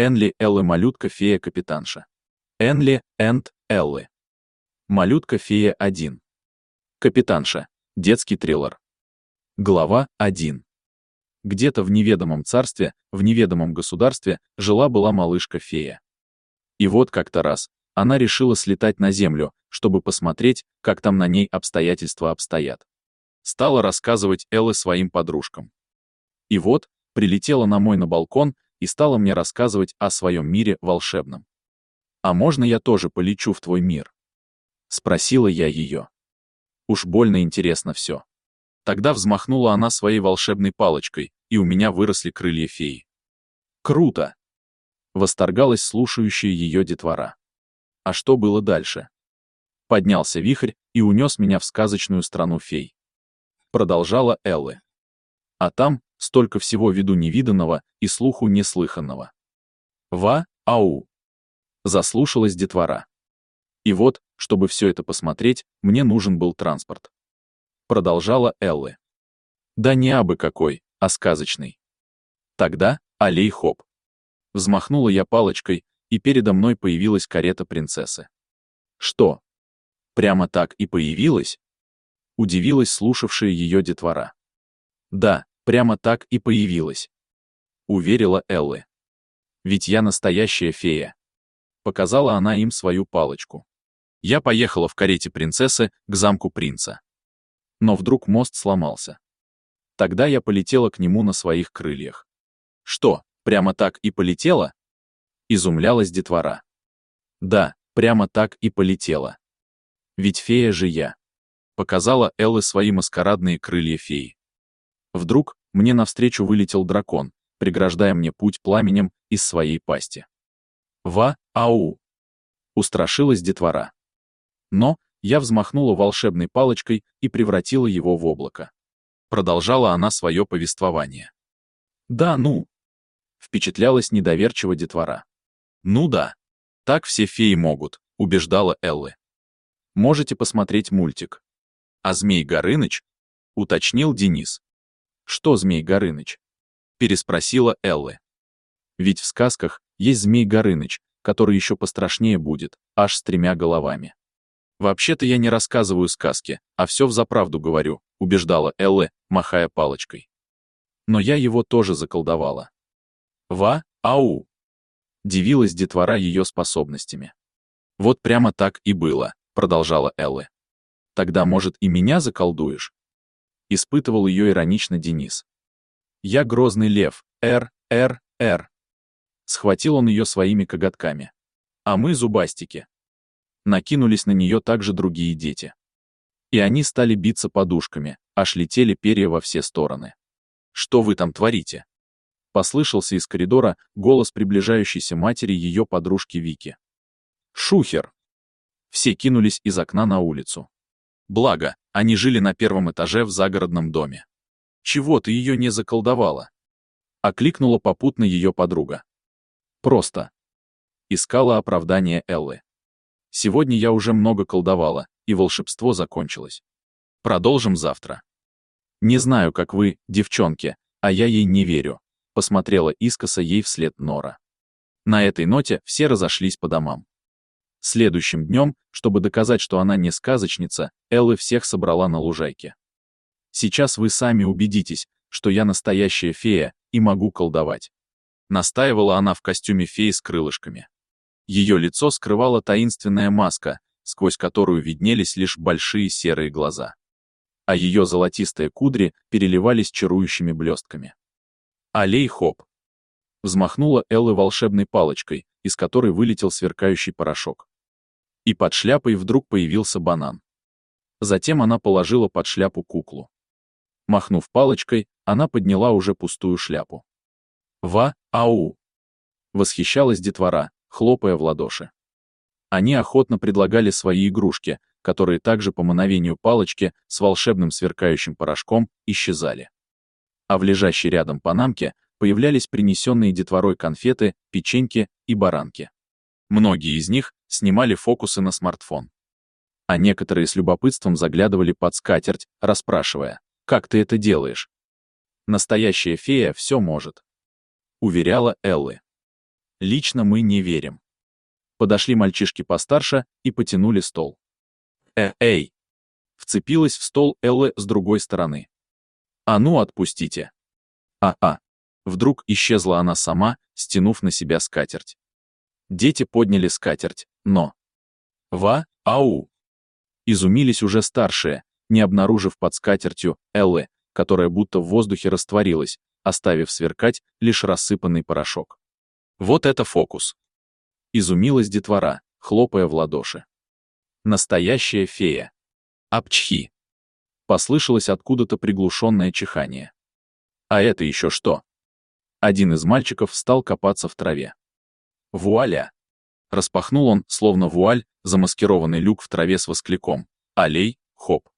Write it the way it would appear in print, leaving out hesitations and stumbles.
Энли Эллы малютка-фея-капитанша. Энли энд Эллы. Малютка-фея 1. Капитанша. Детский триллер. Глава 1. Где-то в неведомом царстве, в неведомом государстве, жила-была малышка-фея. И вот как-то раз она решила слетать на землю, чтобы посмотреть, как там на ней обстоятельства обстоят. Стала рассказывать Эллы своим подружкам. И вот, прилетела на балкон и стала мне рассказывать о своем мире волшебном. «А можно я тоже полечу в твой мир?» Спросила я ее. Уж больно интересно все. Тогда взмахнула она своей волшебной палочкой, и у меня выросли крылья феи. «Круто!» Восторгалась слушающая ее детвора. А что было дальше? Поднялся вихрь и унес меня в сказочную страну фей. Продолжала Эллы. А там столько всего виду невиданного и слуху неслыханного. Ва-ау! Заслушалась детвора. И вот, чтобы все это посмотреть, мне нужен был транспорт. Продолжала Эллы. Да не абы какой, а сказочный. Тогда алей-хоп. Взмахнула я палочкой, и передо мной появилась карета принцессы. Что? Прямо так и появилась? Удивилась слушавшая ее детвора. Да, прямо так и появилась. Уверила Эллы. Ведь я настоящая фея. Показала она им свою палочку. Я поехала в карете принцессы к замку принца. Но вдруг мост сломался. Тогда я полетела к нему на своих крыльях. Что, прямо так и полетела? Изумлялась детвора. Да, прямо так и полетела. Ведь фея же я. Показала Эллы свои маскарадные крылья феи. Вдруг мне навстречу вылетел дракон, преграждая мне путь пламенем из своей пасти. Ва-ау! Устрашилась детвора. Но я взмахнула волшебной палочкой и превратила его в облако. Продолжала она свое повествование. Да ну! Впечатлялась недоверчиво детвора. Ну да, так все феи могут, убеждала Эллы. Можете посмотреть мультик. А Змей Горыныч? Уточнил Денис. Что Змей Горыныч? Переспросила Эллы. Ведь в сказках есть Змей Горыныч, который еще пострашнее будет, аж с 3 головами. Вообще-то я не рассказываю сказки, а все взаправду говорю, убеждала Эллы, махая палочкой. Но я его тоже заколдовала. Ва-ау! Дивилась детвора ее способностями. Вот прямо так и было, продолжала Эллы. Тогда, может, и меня заколдуешь? Испытывал ее иронично Денис. Я грозный лев, р. Схватил он ее своими коготками. А мы зубастики. Накинулись на нее также другие дети. И они стали биться подушками, аж летели перья во все стороны. Что вы там творите? Послышался из коридора голос приближающейся матери ее подружки Вики. Шухер! Все кинулись из окна на улицу. Благо, они жили на 1 этаже в загородном доме. Чего ты ее не заколдовала? Окликнула попутно ее подруга. Просто. Искала оправдание Эллы. Сегодня я уже много колдовала, и волшебство закончилось. Продолжим завтра. Не знаю, как вы, девчонки, а я ей не верю. Посмотрела искоса ей вслед Нора. На этой ноте все разошлись по домам. Следующим днем, чтобы доказать, что она не сказочница, Эллы всех собрала на лужайке. Сейчас вы сами убедитесь, что я настоящая фея и могу колдовать. Настаивала она в костюме феи с крылышками. Ее лицо скрывала таинственная маска, сквозь которую виднелись лишь большие серые глаза. А ее золотистые кудри переливались чарующими блестками. Алей-хоп! Взмахнула Эллы волшебной палочкой, из которой вылетел сверкающий порошок. И под шляпой вдруг появился банан. Затем она положила под шляпу куклу. Махнув палочкой, она подняла уже пустую шляпу. Ва-ау! Восхищалась детвора, хлопая в ладоши. Они охотно предлагали свои игрушки, которые также по мановению палочки с волшебным сверкающим порошком исчезали. А в лежащей рядом панамке появлялись принесенные детворой конфеты, печеньки и баранки. Многие из них снимали фокусы на смартфон. А некоторые с любопытством заглядывали под скатерть, расспрашивая, как ты это делаешь? Настоящая фея все может. Уверяла Эллы. Лично мы не верим. Подошли мальчишки постарше и потянули стол. Эй! Вцепилась в стол Эллы с другой стороны. А ну отпустите. Вдруг исчезла она сама, стянув на себя скатерть. Дети подняли скатерть, но... Ау! Изумились уже старшие, не обнаружив под скатертью Эллы, которая будто в воздухе растворилась, оставив сверкать лишь рассыпанный порошок. Вот это фокус! Изумилась детвора, хлопая в ладоши. Настоящая фея. Апчхи! Послышалось откуда-то приглушенное чихание. А это еще что? Один из мальчиков стал копаться в траве. Вуаля! Распахнул он, словно вуаль, замаскированный люк в траве с воскликом. Алей, хоп!